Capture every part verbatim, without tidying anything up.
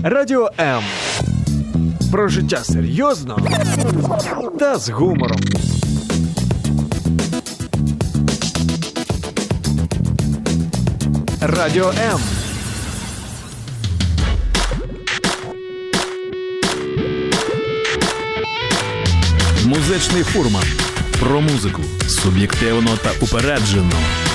Радіо М. Про життя серйозно та з гумором. Радіо М. Музичний фурман. Про музику. Суб'єктивно та упереджено.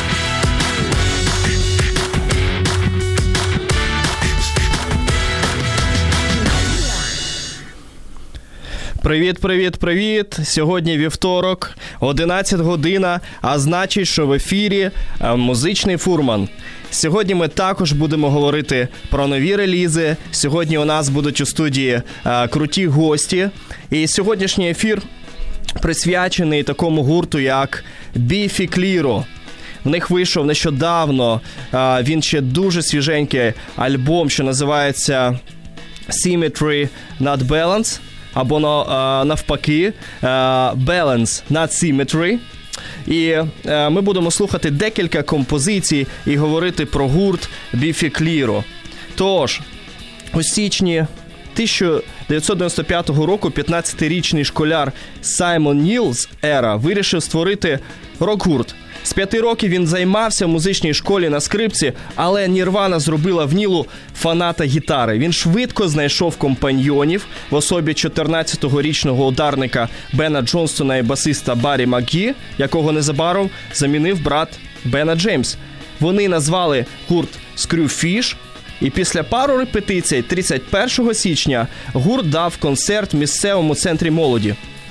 Привіт, привіт, привіт. Сьогодні вівторок, одинадцята година, а значить, що в ефірі музичний фурман. Сьогодні ми також будемо говорити про нові релізи. Сьогодні у нас будуть у студії а, круті гості. І сьогоднішній ефір присвячений такому гурту, як Біфі Кліро. В них вийшов нещодавно, а, він ще дуже свіженький альбом, що називається Symmetry Not Balance. Або навпаки, Balance Not Symmetry. І ми будемо слухати декілька композицій і говорити про гурт Біфі Кліро. Тож, у січні тисяча дев'ятсот дев'яносто п'ятого року п'ятнадцятирічний школяр Саймон Ніл з Ера вирішив створити рок-гурт. З п'яти років він займався в музичній школі на скрипці, але Нірвана зробила в Нілу фаната гітари. Він швидко знайшов компаньйонів в особі чотирнадцятирічного ударника Бена Джонстона і басиста Баррі МакГі, якого незабаром замінив брат Бена Джеймс. Вони назвали гурт Screwfish, і після пару репетицій тридцять першого січня гурт дав концерт в місцевому центрі молоді.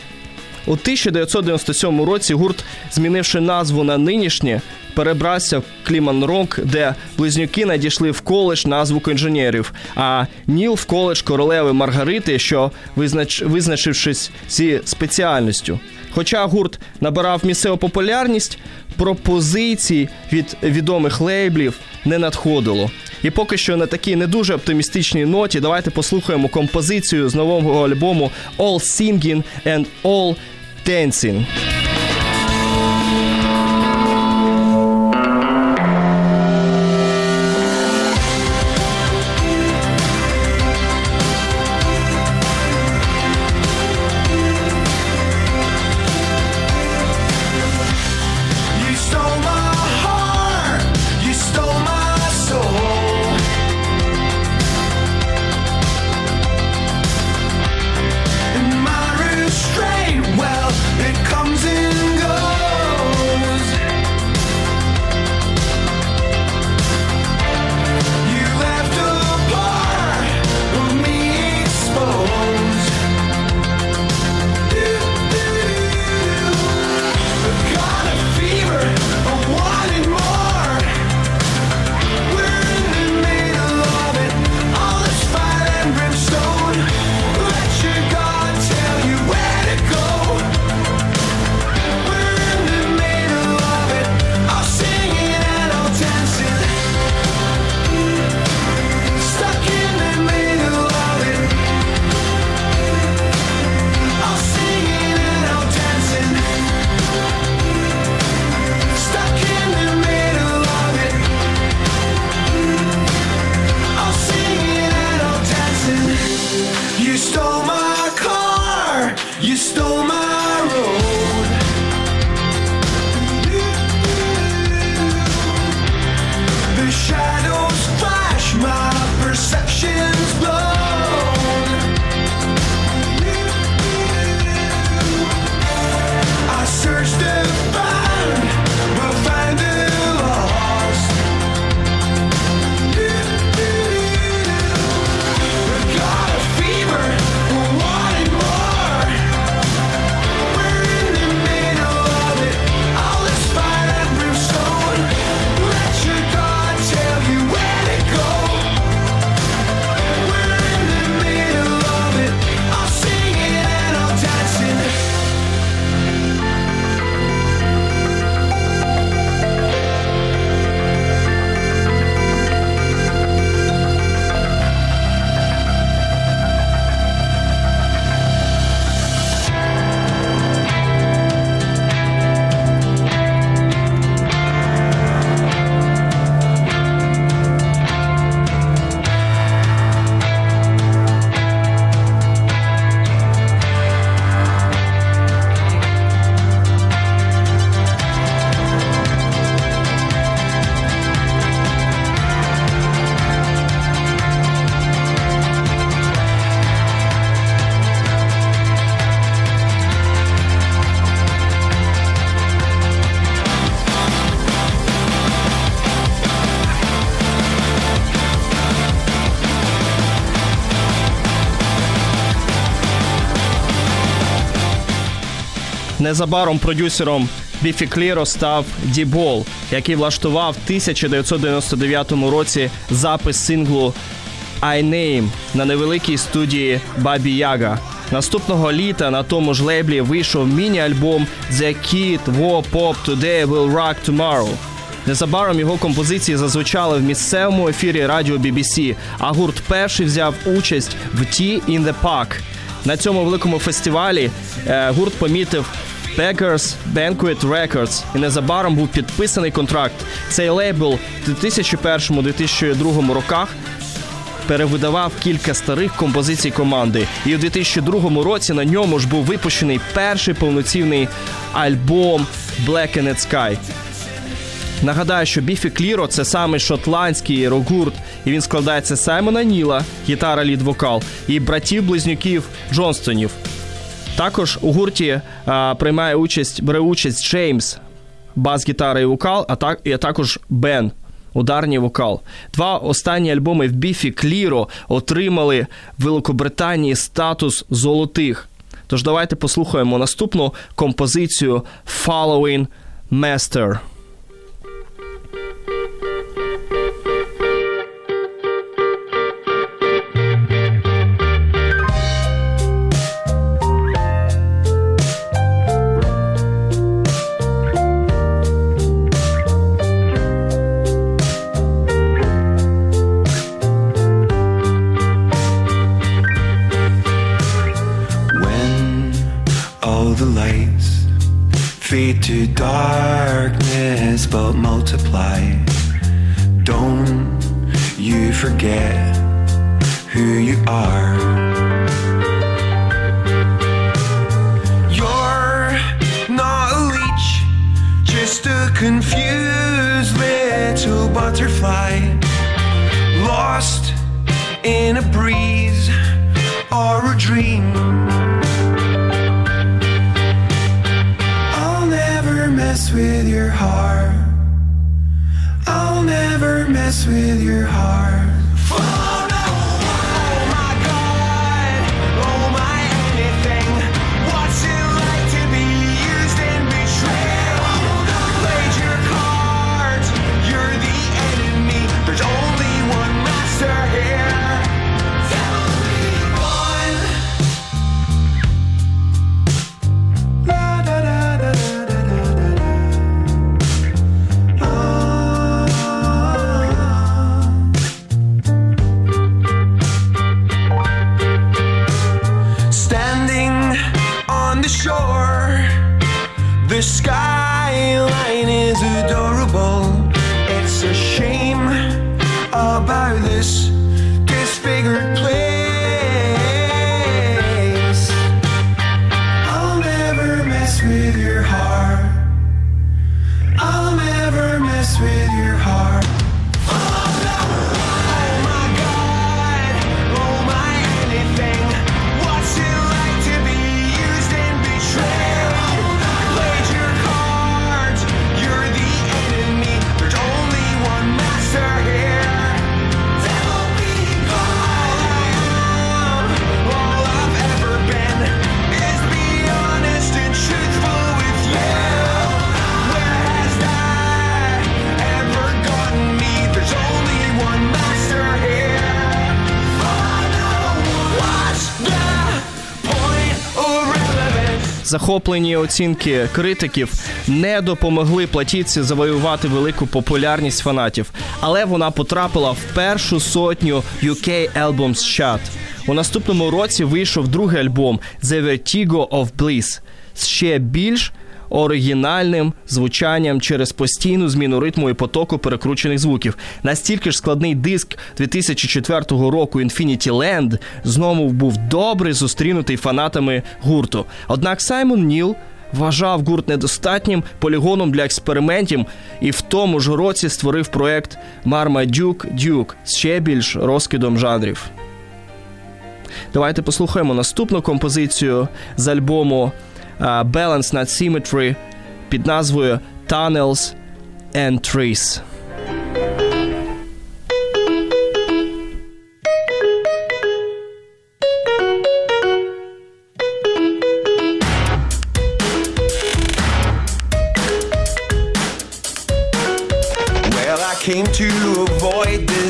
У тисяча дев'ятсот дев'яносто сьомому році гурт, змінивши назву на нинішнє, перебрався в Кліман-Рок, де близнюки надійшли в коледж на звукоінженерів, а Ніл в коледж королеви Маргарити, що визнач... визначившись зі спеціальністю. Хоча гурт набирав місцеву популярність, пропозицій від відомих лейблів не надходило. І поки що на такій не дуже оптимістичній ноті давайте послухаємо композицію з нового альбому All Singing and All Dancing. Comes in Незабаром продюсером Біфі Кліро став Ді Бол, який влаштував в тисяча дев'ятсот дев'яносто дев'ятому році запис синглу «I Name» на невеликій студії Бабі Яга. Наступного літа на тому ж лейблі вийшов міні-альбом «The Kid Who Pop Today Will Rock Tomorrow». Незабаром його композиції зазвучали в місцевому ефірі радіо бі бі сі, а гурт перший взяв участь в «Tea in the Park». На цьому великому фестивалі е, гурт помітив Beggars Banquet Records, і незабаром був підписаний контракт. Цей лейбл в дві тисячі першому - дві тисячі другому роках перевидавав кілька старих композицій команди. І у дві тисячі другому році на ньому ж був випущений перший повноцінний альбом Blackened Sky. Нагадаю, що Біфі Кліро – це саме шотландський рок-гурт, і він складається з Саймона Ніла, гітара, лід-вокал, і братів-близнюків Джонстонів. Також у гурті а, приймає участь, бере участь Джеймс, бас-гітара і вокал, а, так, і також Бен, ударний вокал. Два останні альбоми в Біфі Кліро отримали в Великобританії статус золотих. Тож давайте послухаємо наступну композицію «Following Master». Fade to darkness but multiply. Don't you forget who you are. You're not a leech, just a confused little butterfly, lost in a breeze or a dream. Mess with your heart. I'll never mess with your heart. Oh no, oh my God, oh my anything. What's it like to be used and betrayed? Oh no, played your cards, you're the enemy. There's only one master here. Tell me one. La da da da da. The skyline is adorable. It's a shame about this disfigured place. I'll never mess with your heart. I'll never mess with your heart. Oh no! Oh my God! Oh my anything! What's it like to be used and betrayed? Захоплені оцінки критиків не допомогли платівці завоювати велику популярність фанатів, але вона потрапила в першу сотню ю кей Albums Chart. У наступному році вийшов другий альбом «The Vertigo of Bliss» з ще більш оригінальним звучанням через постійну зміну ритму і потоку перекручених звуків. Настільки ж складний диск дві тисячі четвертого року «Infinity Land» знову був добре зустрінутий фанатами гурту. Однак Саймон Ніл вважав гурт недостатнім полігоном для експериментів і в тому ж році створив проект «Мармадюк Дюк» з ще більш розкидом жанрів. Давайте послухаємо наступну композицію з альбому Balance Not Symmetry під назвою Tunnels and Trees.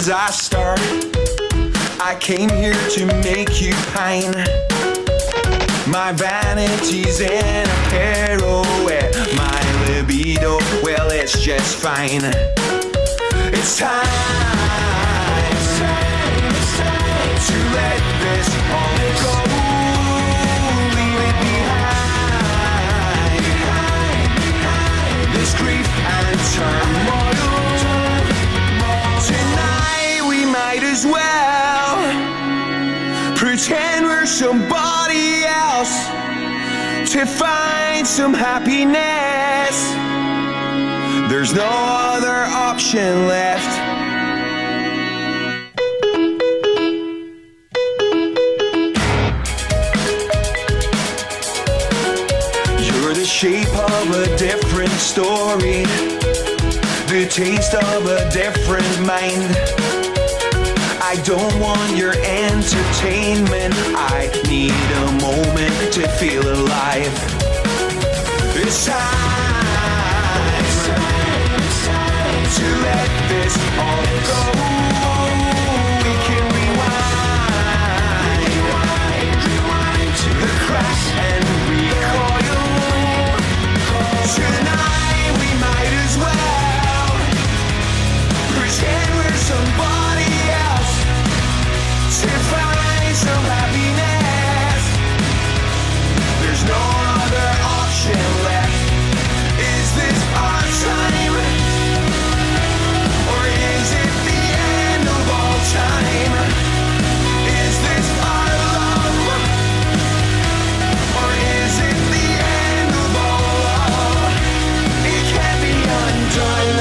since I started. I came here to make you pine. My vanity's in a pirouette. My libido, well, it's just fine. It's time, it's time, it's time to let this all go. Leave it behind, behind, behind. This grief and turmoil. Tonight we might as well pretend we're somebody else to find some happiness. There's no other option left. You're the shape of a different story, the taste of a different mind. I don't want your entertainment. I need a moment to feel alive. It's time, it's time, it's time to let this all go. We can rewind, rewind, rewind to the crash and recoil. Tonight we might as well pretend we're somebody else to find some happiness. There's no other option left. Is this our time? Or is it the end of all time? Is this our love? Or is it the end of all love? It can't be undone.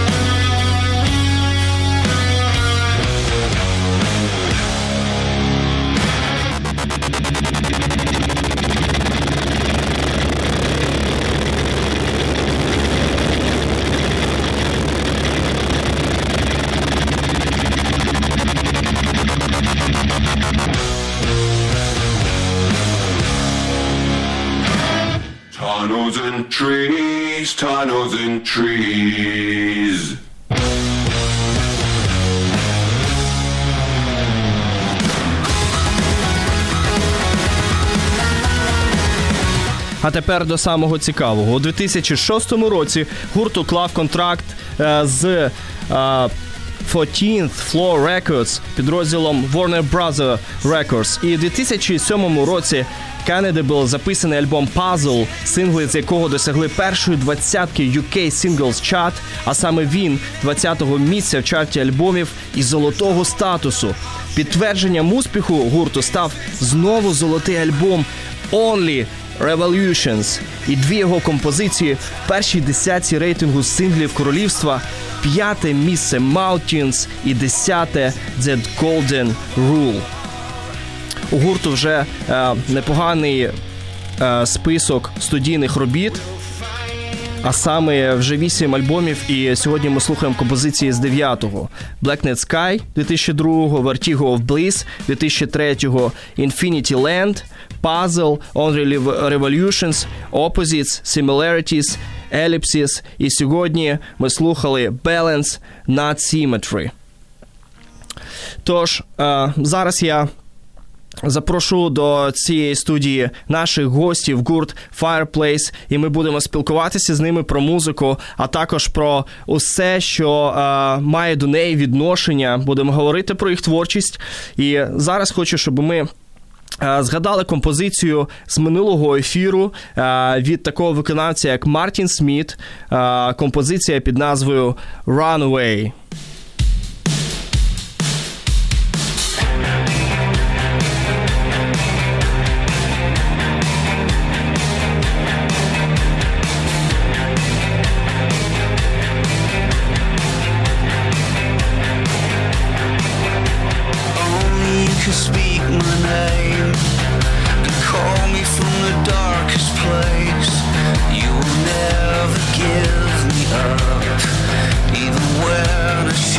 Tunnels and trees, tunnels and trees. А тепер до самого цікавого. У дві тисячі шостому році гурт уклав контракт е, з е, fourteenth Floor Records, підрозділом Warner Brothers Records. І у дві тисячі сьомому році Kennedy був записаний альбом Puzzle, сингли з якого досягли першої двадцятки ю кей Singles Chart, а саме він двадцятого місця в чарті альбомів і золотого статусу. Підтвердженням успіху гурту став знову золотий альбом Only Revolutions і дві його композиції в першій десятці рейтингу синглів королівства, п'яте місце Mountains і десяте The Golden Rule. У гурту вже е, непоганий е, список студійних робіт, а саме вже вісім альбомів, і сьогодні ми слухаємо композиції з дев'ятого. Blacknet Sky дві тисячі другого, Vertigo of Bliss дві тисячі третього, Infinity Land, Puzzle, Only Revolutions, Opposites, Similarities, Ellipses, і сьогодні ми слухали Balance, Not Symmetry. Тож, е, зараз я запрошу до цієї студії наших гостів, гурт Fireplace, і ми будемо спілкуватися з ними про музику, а також про усе, що е, має до неї відношення. Будемо говорити про їх творчість. І зараз хочу, щоб ми згадали композицію з минулого ефіру від такого виконавця, як Мартін Сміт, композиція під назвою «Runaway». Give me up, even when I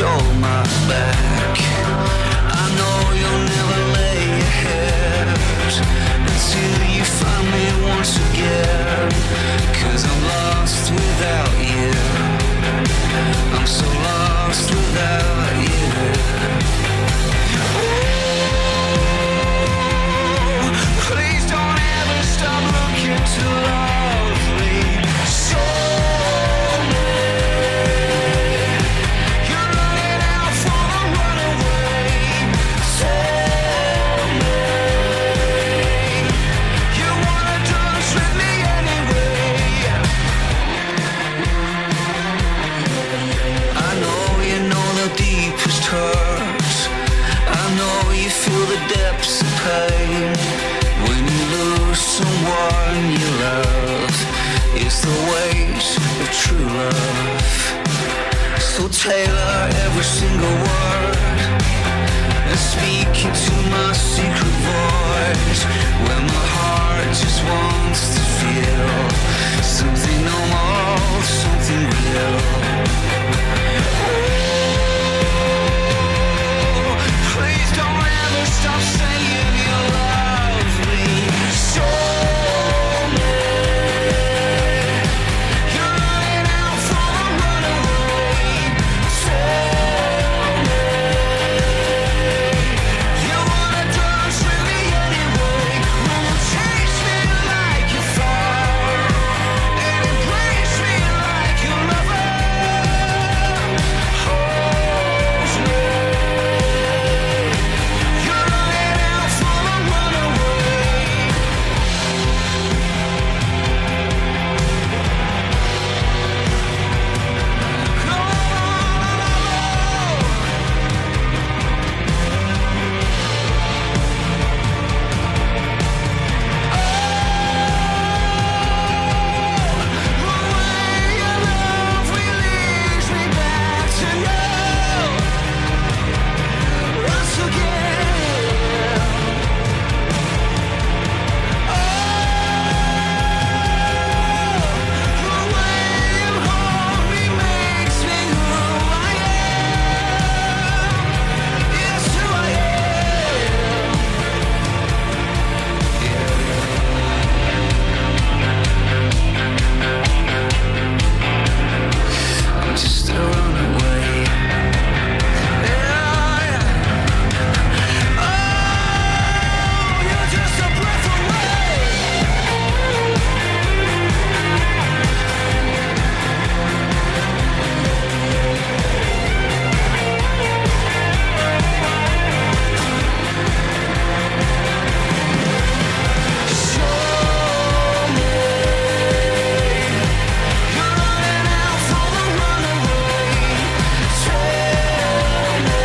tailor every single word and speak into my secret voice when my heart just wants to feel something normal, something real. Oh, please don't ever stop saying you love me. Show me you're running out for a runaway. Tell me you wanna dance with me anyway. Will you chase me like you fire and embrace me like you lover? Hold me. You're running out for a runaway. I'm just a runaway. Yeah, yeah. Oh, you're just a breath away. Show me you're running out for the runaway. Tell me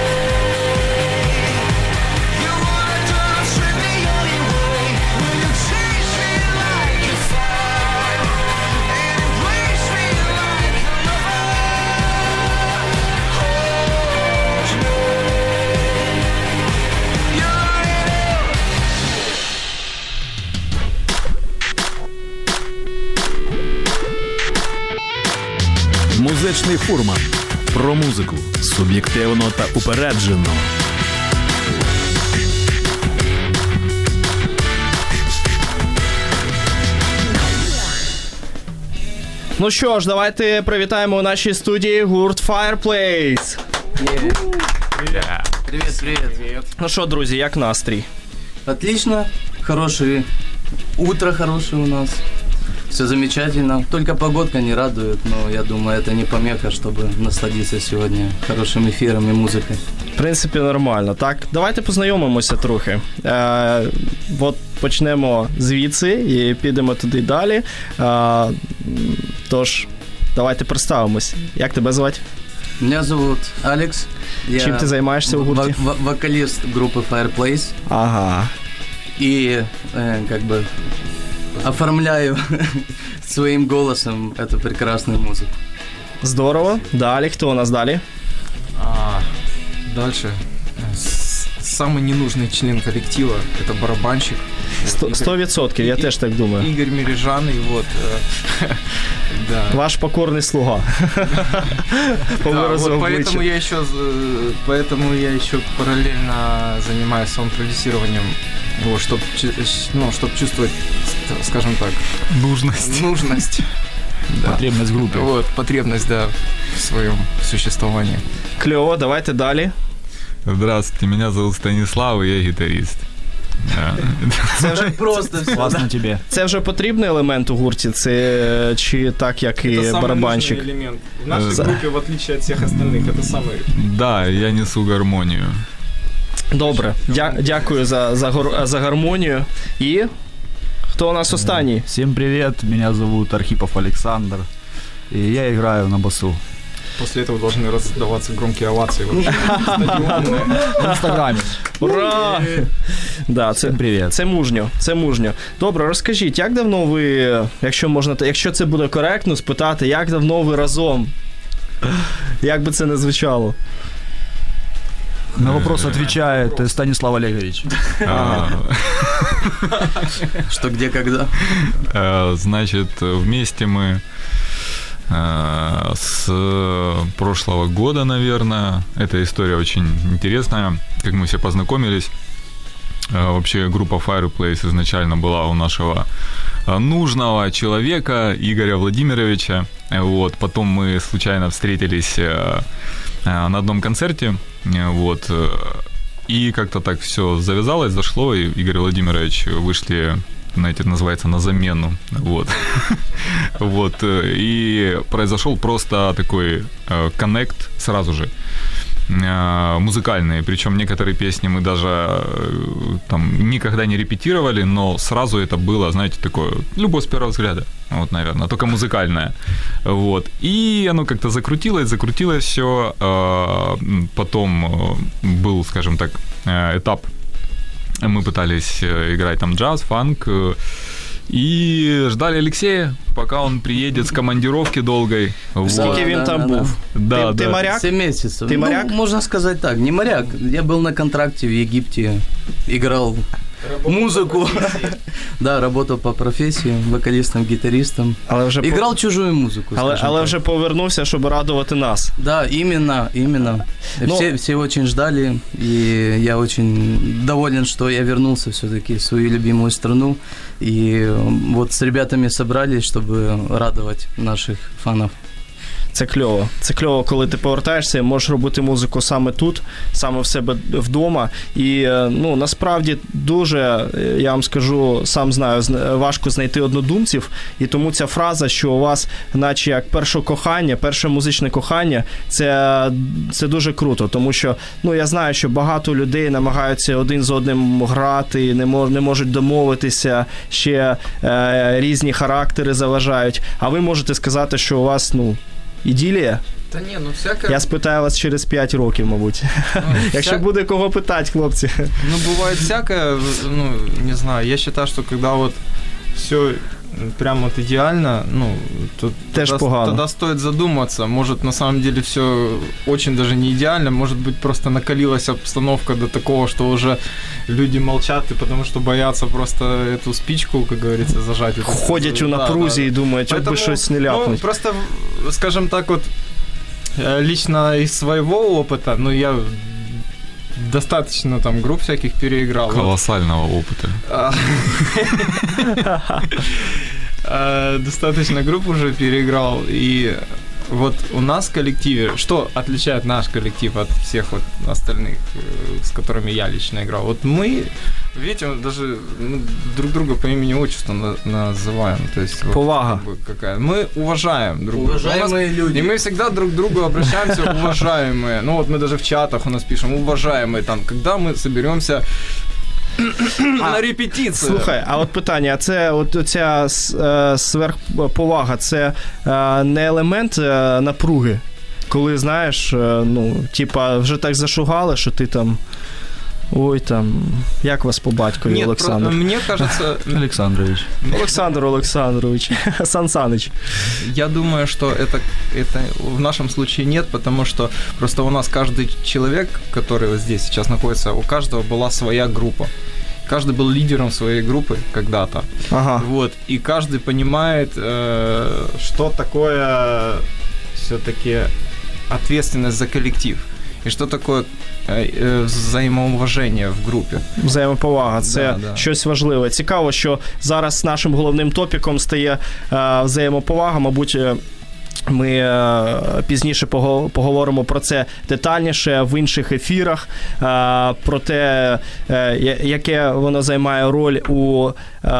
you wanna dance with me anyway. Will you chase me like you fire and embrace me like a lover? Hold me. You're running out. Музичний фурман. Про музику. Суб'єктивно та упереджено. Ну що ж, давайте привітаємо у нашій студії гурт Fireplace. Привет, привет. Ну що, друзі, як настрій? Отлично, хорошее утро хорошее у нас. Все замечательно. Только погодка не радует, но я думаю, это не помеха, чтобы насладиться сегодня хорошим эфиром и музыкой. В принципі, нормально. Так, давайте познайомимося трохи. Е, от почнемо звідси і підемо туди далі. Е, тож, давайте представимось. Як тебе звати? Меня зовут Алекс. Я Чим ти займаєшся у гурті? во- во- вокалист группы Fireplace. Ага. И э, как бы оформляю своим голосом эту прекрасную музыку. Здорово. Далі, хто у нас далі? А, дальше. С- Самый ненужный член коллектива – это барабанщик. Сто- Сто відсотків, я теж так думаю. Игорь Мережаный, вот. э, Да. Ваш покорний слуга. По Да, виразу вот поэтому обличчя. я еще, з- поэтому я еще параллельно занимаюсь саунд-продюсированием, вот, чтобы, ну, чтоб чувствовать, ст- скажем так, Нужність. нужность. Да. Потребність в групі. Вот, потребность, да, в своем существовании. Кльово, давайте далі. Здравствуйте, меня зовут Станислав, и я гитарист. Да. Це вже, Просто все. Класно тебе. це вже потрібний елемент у гурті, це чи так, як і Это самый барабанщик? нужный элемент. В нашей За- группе, в отличие от всех остальных, это самый... Да, я несу гармонию. Добре, Дя- дякую за, за, гор- за гармонію. І хто у нас останній? Всем привет, меня зовут Архипов Александр, и я играю на басу. После этого должны раздаваться громкие овации. вообще. Стадионные. В Инстаграме. Ура! Да, це, Всем привет. це мужньо, це мужньо. Добре, розкажіть, як давно ви, якщо можна, якщо це буде коректно спитати, як давно ви разом? Як би це не звучало. На вопрос отвечает Станислав Олегович. Что, где, когда? Значит, вместе мы с прошлого года, наверное. Эта история очень интересная, как мы все познакомились. Вообще группа Fireplace изначально была у нашего нужного человека Игоря Владимировича. Вот. Потом мы случайно встретились на одном концерте. Вот. И как-то так все завязалось, зашло, и Игорь Владимирович вышли, знаете, называется, на замену. Вот. Вот. И произошел просто такой коннект сразу же. Музыкальные, причем некоторые песни мы даже там никогда не репетировали, но сразу это было, знаете, такое, любовь с первого взгляда, вот, наверное, только музыкальная, вот, и оно как-то закрутилось, закрутилось все, потом был, скажем так, этап, мы пытались играть там джаз, фанк, и ждали Алексея, пока он приедет с командировки долгой. Скільки він да, там да, був? Да, Ти, ти да. моряк? семь месяцев. Ты Ну, моряк? можно сказать так, не моряк. Я был на контракте в Египте, играл музыку. Да, работал по профессии, вокалистом, гитаристом. Але вже, по- Играл чужую музыку, але, скажем але так. вже повернувся, щоб радувати нас. Да, именно, именно. Ну- Все, все очень ждали, и я очень доволен, что я вернулся все-таки в свою любимую страну. И вот с ребятами собрались, чтобы радовать наших фанов. Це кльово. Це кльово, коли ти повертаєшся і можеш робити музику саме тут, саме в себе вдома. І, ну, насправді дуже, я вам скажу, сам знаю, важко знайти однодумців. І тому ця фраза, що у вас наче як перше кохання, перше музичне кохання, це, це дуже круто. Тому що, ну, я знаю, що багато людей намагаються один з одним грати, не, мож, не можуть домовитися, ще е, різні характери заважають. А ви можете сказати, що у вас, ну, іділія? Та ні, ну всяке... Я спитаю вас через п'ять років, мабуть. Ну, Якщо вся- буде кого питати, хлопці. Ну, бывает всякое, ну, не знаю, я считаю, что когда вот все прям вот идеально, ну, то Теж тогда, погано. тогда стоит задуматься, может, на самом деле все очень даже не идеально, может быть, просто накалилась обстановка до такого, что уже люди молчат, и потому что боятся просто эту спичку, как говорится, зажать. Ходять у Да, напрузі да. і думають, як би Поэтому, щось не ну, ляпнуть. просто, скажем так, вот э, лично из своего опыта, ну, я достаточно там групп всяких переиграл. Вот. Колоссального опыта. А, э, Достаточно групп уже переиграл, и вот у нас в коллективе, что отличает наш коллектив от всех вот остальных, э, с которыми я лично играл? Вот мы, видите, вот даже ну, друг друга по имени-отчеству на- называем, то есть вот Повага. как бы какая. Мы уважаем друг друга. У нас- Уважаемые люди. И мы всегда друг к другу обращаемся, уважаемые. Ну вот мы даже в чатах у нас пишем, уважаемые, там, когда мы соберемся на репетицію. Слухай, а от питання, а це от ця е, сверхповага, це е, не елемент е, напруги, коли, знаєш, е, ну, типа, вже так зашугали, що ти там, ой, там, як вас по батькові, Нет, Олександр? про- мне кажется, Александрович. Олександр Олександрович, Сан Саныч. я думаю, что это, это в нашем случае нет, потому что просто у нас каждый человек, который вот здесь сейчас находится, у каждого была своя группа. Каждый был лидером своей группы когда-то. Ага. Вот, и каждый понимает, э, что такое все-таки ответственность за коллектив. И что такое э, э, взаимоуважение в группе. Взаємоповага, це Да, да. щось важливе. Цікаво, що зараз нашим головним топіком стає е, взаємоповага. Мабуть, е, ми е, пізніше пого- поговоримо про це детальніше в інших ефірах, е, про те, е, я- яке воно займає роль у, е,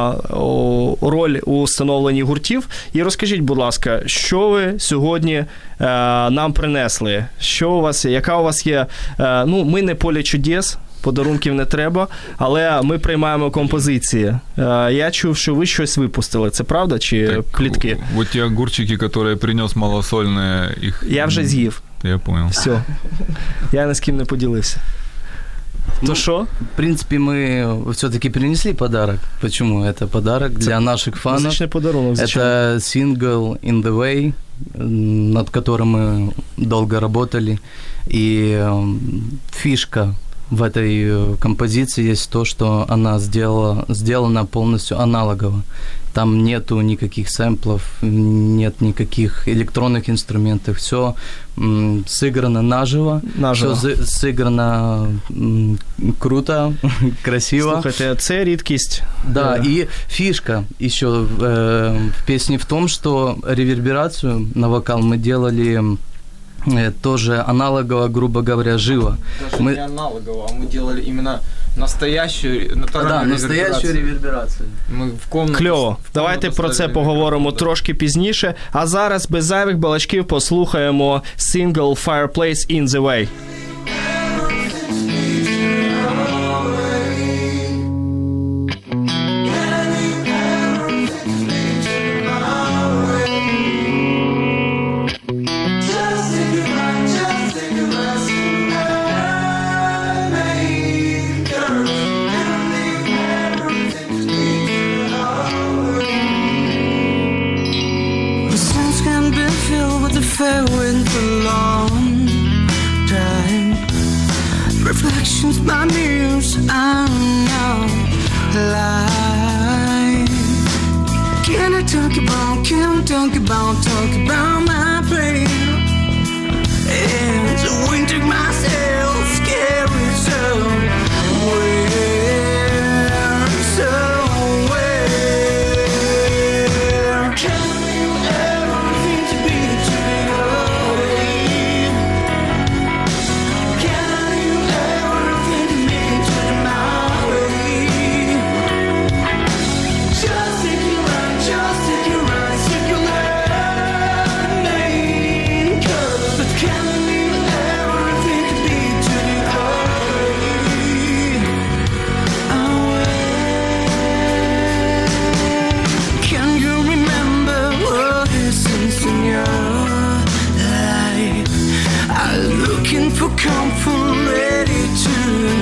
у роль у становленні гуртів. І розкажіть, будь ласка, що ви сьогодні е, нам принесли? Що у вас, яка у вас є? Е, ну, ми не поле чудес. Подарунків не треба, але ми приймаємо композиції. Е, Я чув, що ви щось випустили. Це правда чи Так, плітки? Вот те огурчики, которые принес малосольные, их... Я вже з'їв. Я понял. Все. Я ні з ким не поділився. То Ну, що? В принципе, мы все-таки принесли подарок. Почему? Это подарок для наших фанов. Музичний подарунок, звичайно. Это сингл In The Way над которым мы долго работали. И фишка в этой композиции есть то, что она сделала, сделана полностью аналогово. Там нету никаких сэмплов, нет никаких электронных инструментов. Все м, сыграно наживо, Наживо. все сыграно м, круто, красиво. Слухайте, це рідкість. Да, Е, и фишка еще э, в песне в том, что реверберацию на вокал мы делали э, тоже аналогово, грубо говоря, живо. Даже Мы- не аналогово, а мы делали именно настоящую, натуральную Да, настоящую реверберацию. реверберацию. Мы в комнату... Кльово. в Давайте комнату про це ставили поговоримо реверберацию, да. трошки пізніше. А зараз без зайвих балачків послухаємо сингл Fireplace in the Way. The sense can be filled with the fair wind for a long time. Reflections by muse, I know life. Can I talk about, can I talk about, talk about my pain? And so we took myself, scary so where, so where can you ever think to be today? Can you ever think to me to my way? Just take your right, just take your right, circular main curve. But can you ever think to be today? Can you remember what is in your life? I'm looking for comfort, ready to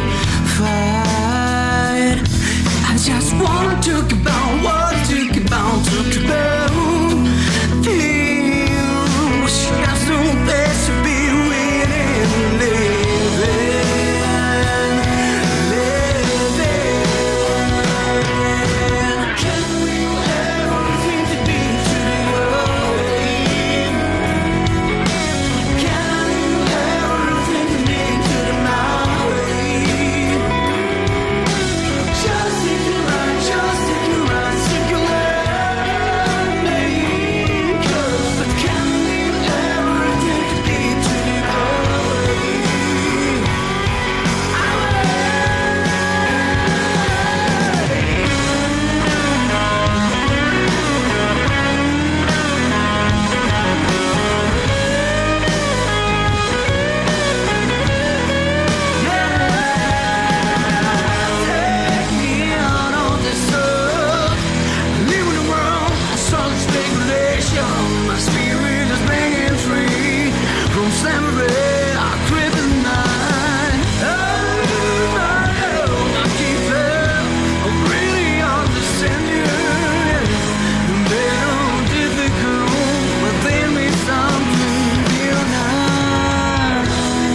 fight. I just wanna talk about what I talk about, talk about things. There's no place to be winning, living, living. Can you ever think to be today? Can you ever think to be to my way? Just take your right, just take your right, circular main curve. But can you ever think to be to my way? Take me out on this earth, live in a world of solid speculation. My spirit is being free from slavery, our kryptonite. Oh, I keep it, I really understand you. They don't difficult, but they mean something real nice.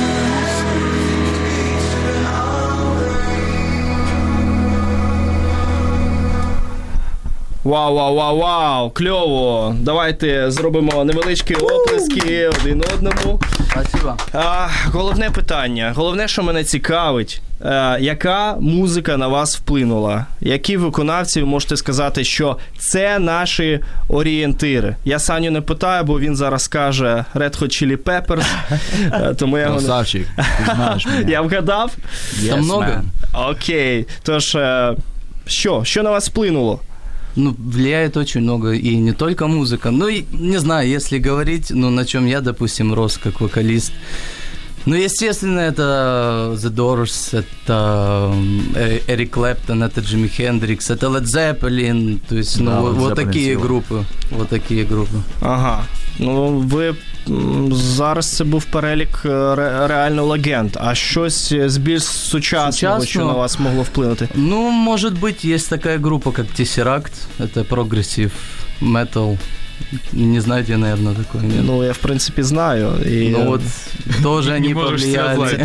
Вау, вау, вау, вау, кльово. Давайте зробимо невеличкі оплески один одному. Спасибо. А, головне питання, головне, що мене цікавить, а, яка музика на вас вплинула? Які виконавці ви можете сказати, що це наші орієнтири? Я Саню не питаю, бо він зараз скаже Red Hot Chili Peppers, а, тому я його не... Красавчик, ты знаешь меня. Я вгадав? Там Yes, много? man. Окей, тож, е, що? Що на вас вплинуло? Ну, влияет очень много, и не только музыка. Ну, и, не знаю, если говорить, ну, на чем я, допустим, рос как вокалист. Ну, естественно, это The Doors, это э, Эрик Клэптон, это Джимми Хендрикс, это Led Zeppelin, то есть, ну, Да, вот, Led вот Zeppelin такие сила. группы, вот такие группы. Ага. Ну, ви м, зараз це був перелік е, ре- реально легенд. А щось з більш сучасного, Сучасного? що на вас могло вплинути? Ну, может быть, есть такая группа, как Tesseract, это прогрессив метал, Не знаете, наверное, такое, нет? Ну, я, в принципі, знаю. І... Ну, вот тоже они повлияли.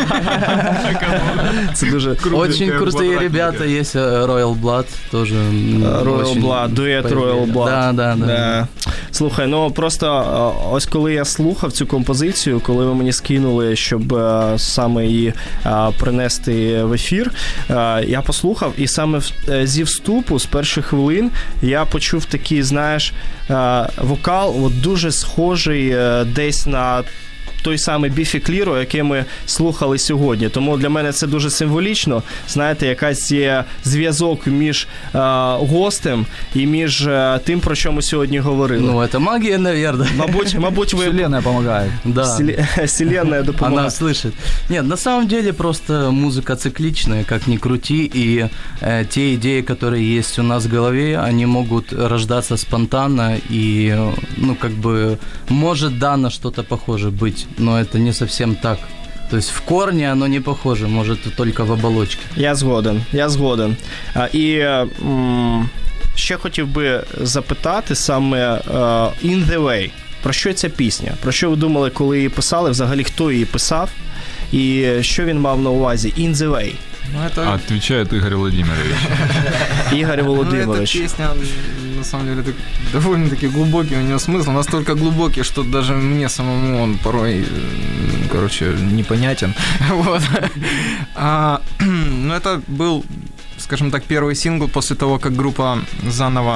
Це дуже... Очень крутые ребята есть, Royal Blood тоже. Royal Blood, дует Royal Blood. Да, да, да. Слухай, ну просто ось коли я слухав цю композицію, коли ви мені скинули, щоб саме її принести в ефір, я послухав, і саме зі вступу, з перших хвилин, я почув такий, знаєш, вокал от дуже схожий десь на той самий Біфі Кліро, який ми слухали сьогодні. Тому для мене це дуже символічно. Знаєте, якась є зв'язок між е, гостем і між е, тим, про що ми сьогодні говорили. Ну, це магія, наверное. Мабуть, мабуть ви... Вселенная помогает. Да. Вселенная допомагає. Она слышит. Нет, на самом деле просто музыка цикличная, как ни крути, и э, те идеи, которые есть у нас в голове, они могут рождаться спонтанно, и, ну, как бы, может, да, на что-то похоже быть, но это не совсем так. То есть в корне оно не похоже, может, только в оболочке. Я згоден, я згоден. А, і м, ще хотів би запитати саме uh, In The Way. Про що ця пісня? Про що ви думали, коли її писали? Взагалі, хто її писав? І що він мав на увазі? In The Way. Ну, это... Отвечает Игорь Владимирович. Игорь Владимирович. Ну, эта песня, на самом деле, так, довольно-таки глубокий у нее смысл. Настолько глубокий, что даже мне самому он порой, короче, непонятен. Вот. А, ну, это был, скажем так, первый сингл после того, как группа заново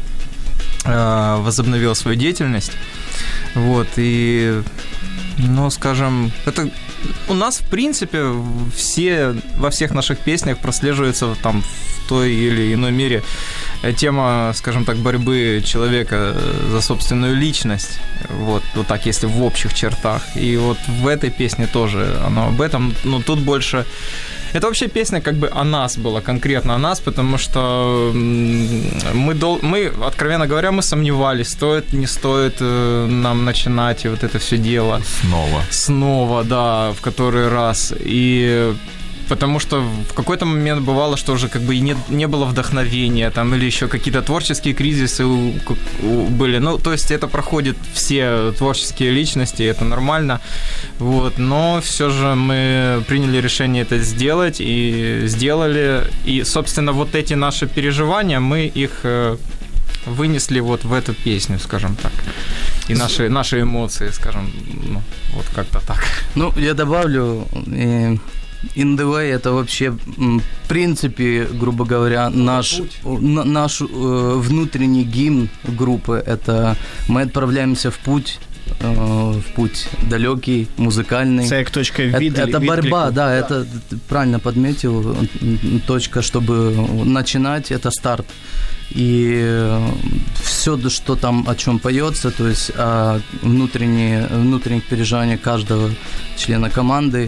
э, возобновила свою деятельность. Вот, и... Ну, скажем, это у нас, в принципе, все, во всех наших песнях прослеживается там в той или иной мере тема, скажем так, борьбы человека за собственную личность. Вот, вот так, если в общих чертах. И вот в этой песне тоже оно об этом. Но тут больше... Это вообще песня как бы о нас была, конкретно о нас, потому что мы, дол... мы, откровенно говоря, мы сомневались, стоит, не стоит нам начинать вот это все дело. Снова. Снова, да, в который раз. И потому что в какой-то момент бывало, что уже как бы и не, не было вдохновения, там, или еще какие-то творческие кризисы у, у, были. Ну, то есть это проходит все творческие личности, это нормально. Вот, но все же мы приняли решение это сделать и сделали. И, собственно, вот эти наши переживания, мы их вынесли вот в эту песню, скажем так. И наши, наши эмоции, скажем, ну, вот как-то так. Ну, я добавлю... Э... In The Way — это вообще, в принципе, грубо говоря, наш, на, наш э, внутренний гимн группы. Это мы отправляемся в путь, э, в путь далекий, музыкальный. Это точка вид, это, это вид, борьба, вид, да, да, это ты правильно подметил. Точка, чтобы начинать, это старт. И все, что там, о чем поется, то есть о внутренние, внутренних переживаниях каждого члена команды,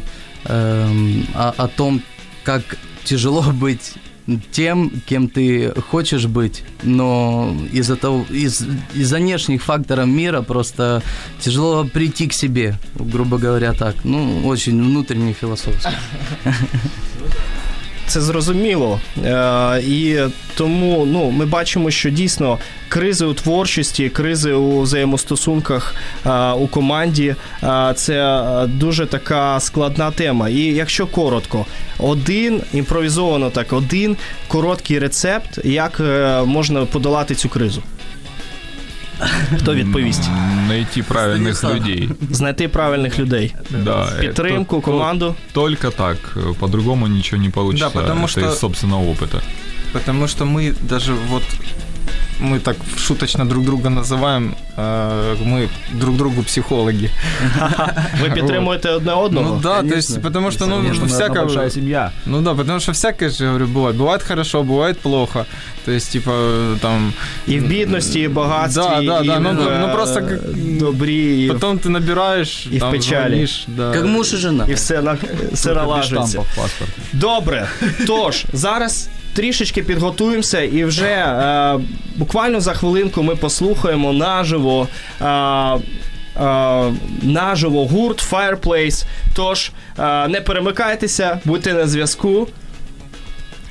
О, о том, как тяжело быть тем, кем ты хочешь быть, но из-за того, из, из-за внешних факторов мира просто тяжело прийти к себе, грубо говоря, так. Ну, очень внутренне філософсько. Це зрозуміло. Е, і тому ну, ми бачимо, що дійсно кризи у творчості, кризи у взаємостосунках е, у команді е, – це дуже така складна тема. І якщо коротко, один, імпровізовано так, один короткий рецепт, як е, можна подолати цю кризу? Хто відповість? Найти правильних людей. Знайти правильних людей. Да. Підтримку, команду. Только так. По-другому ничего не получится. Да, потому это что... из собственного опыта. Потому что мы даже вот... Мы так шуточно друг друга называем, мы друг другу психологи. Вы підтримуєте одне одного? Ну да, то есть, потому что, ну, всякое... большая семья. Ну да, потому что всякое же, говорю, бывает. Бывает хорошо, бывает плохо. То есть, типа, там... И в бедности, и в богатстве, да, да, и да, в ну, ну, просто как... добрі. Потом ты набираешь, и там, в печали. звонишь, да. Как муж и жена. І все, на... все наладжується. Добре, тож, зараз трішечки підготуємося і вже е, буквально за хвилинку ми послухаємо наживо, е, е, наживо гурт Fireplace. Тож, е, не перемикайтеся, будьте на зв'язку.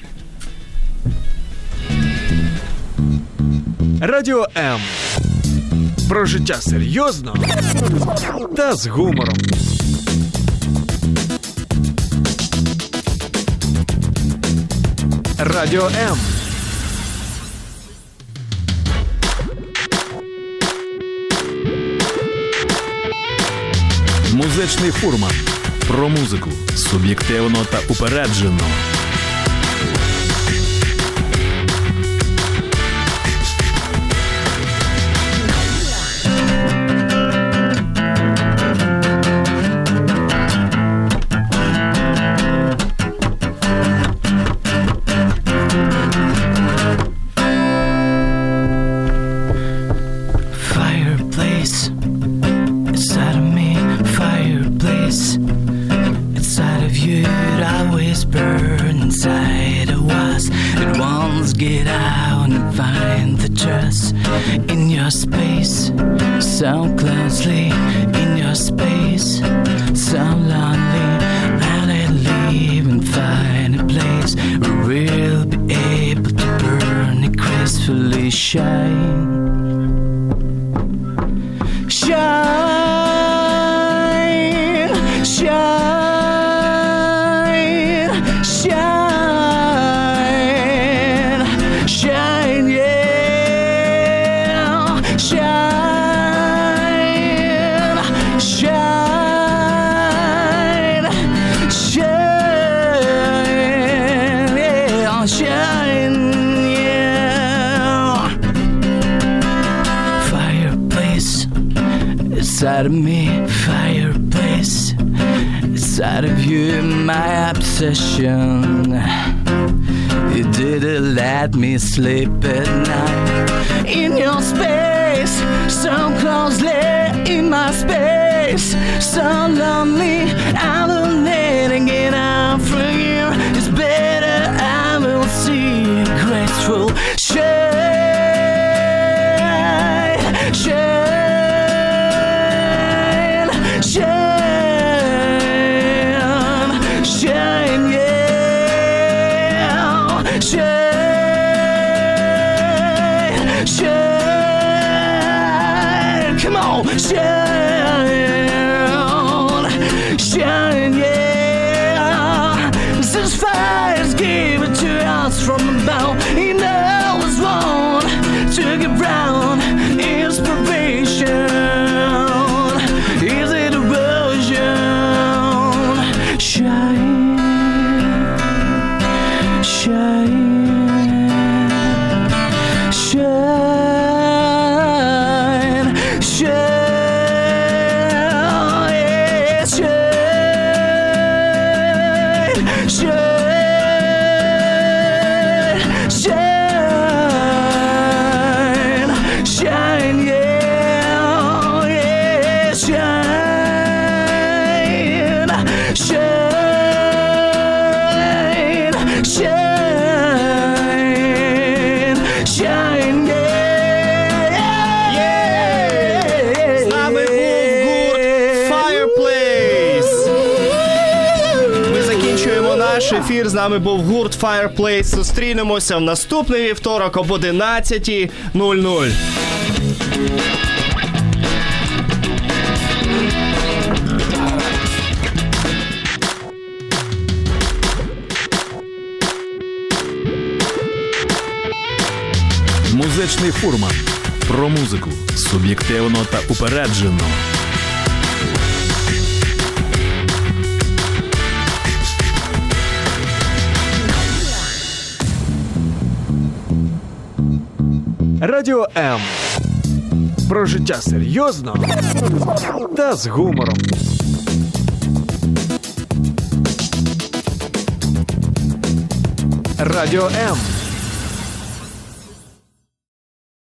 Радіо М. Про життя серйозно та з гумором. Радіо М. Музичний фурман. Про музику. Суб'єктивно та упереджено. Get out and find the trust in your space, so closely in your space, so lonely. Now they leave and find a place where we'll be able to burn it gracefully. Shine, shine, shine, shine. Shine, yeah, shine, shine, shine, yeah, shine, yeah. Fireplace inside of me, fireplace inside of you, my obsession. You didn't let me sleep at night. In your space, so closely in my space, so lonely. I'm letting it out for you. It's better I will see a graceful shine, shine, shine, shine, yeah. Shine, shine, come on, shine, shine, yeah. Since fire's given to us from above, he knows one took it round. Inspiration, is it erosion? Shine, shine. Shine, shine, shine, shine, shine, yeah, yeah, shine, shine, shine, shine, yeah, yeah. З нами був гурт Fireplace. Ми закінчуємо наш ефір. З нами був гурт Fireplace. Зустрінемося в наступний вівторок об одинадцятій нуль нуль. Музичний фурман. Про музику. Суб'єктивно та упереджено. Радіо М. Про життя серйозно та з гумором. Радіо М.